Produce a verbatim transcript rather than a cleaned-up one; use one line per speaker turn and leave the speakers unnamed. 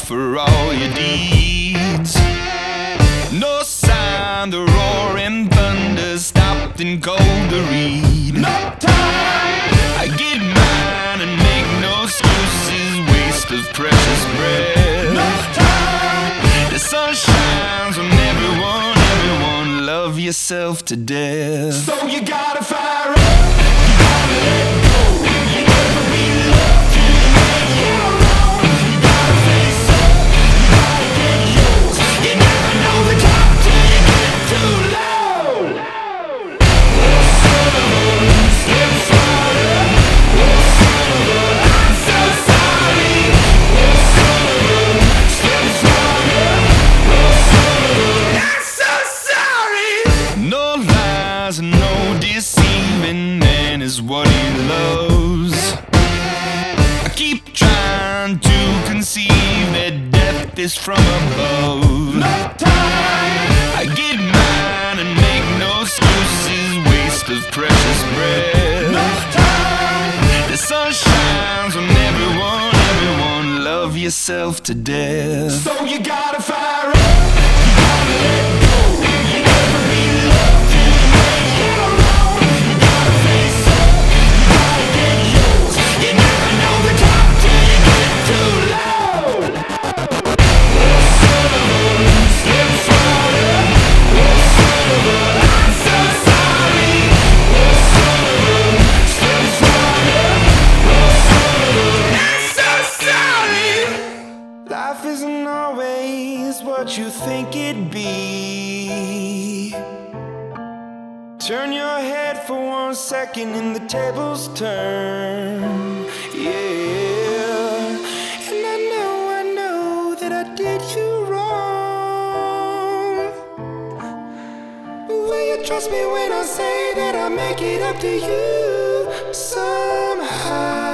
for all your deeds. No sign the roaring thunder stopped and cold to read. No time. I get mine and make no excuses, waste of precious breath. No time. The sun shines on everyone, everyone, love yourself to death. So you gotta fire up, you gotta let go, you never be loved till you make your own. You gotta face up, you gotta get yours. You never know the top till you get too low. Oh son of a step farther, oh son of a I'm so sorry. Oh son of a step farther, oh son of a I'm so sorry. No lies and no deceiving, man is what he loves. I keep trying to conceive that death is from above. No time. I get mine and make no excuses, waste of precious breath. No time. The sun shines on everyone, everyone, love yourself to death. So you gotta fire up, you gotta let go, you never be loved till you make your own. You gotta face up, you gotta get yours. You never know the top till you get too low. Oh son of a step farther, oh son of a I'm so sorry. Oh son of a step farther, oh son of a I'm so sorry. Life isn't always what you think it'd be. Turn your head for one second and the tables turn. Yeah. And I know, I know that I did you wrong. But will you trust me when I say that I'll make it up to you somehow?